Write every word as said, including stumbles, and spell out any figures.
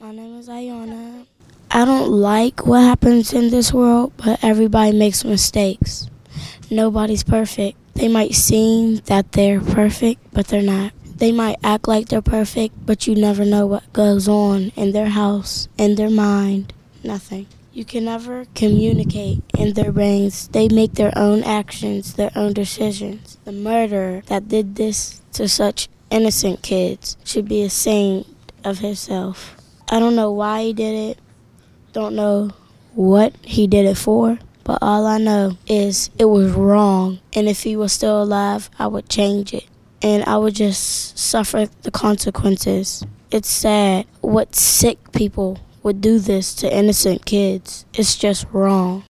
My name is Ayana. I don't like what happens in this world, but everybody makes mistakes. Nobody's perfect. They might seem that they're perfect, but they're not. They might act like they're perfect, but you never know what goes on in their house, in their mind, nothing. You can never communicate in their brains. They make their own actions, their own decisions. The murderer that did this to such innocent kids should be ashamed of himself. I don't know why he did it, don't know what he did it for, but all I know is it was wrong, and if he was still alive, I would change it, and I would just suffer the consequences. It's sad what sick people would do this to innocent kids. It's just wrong.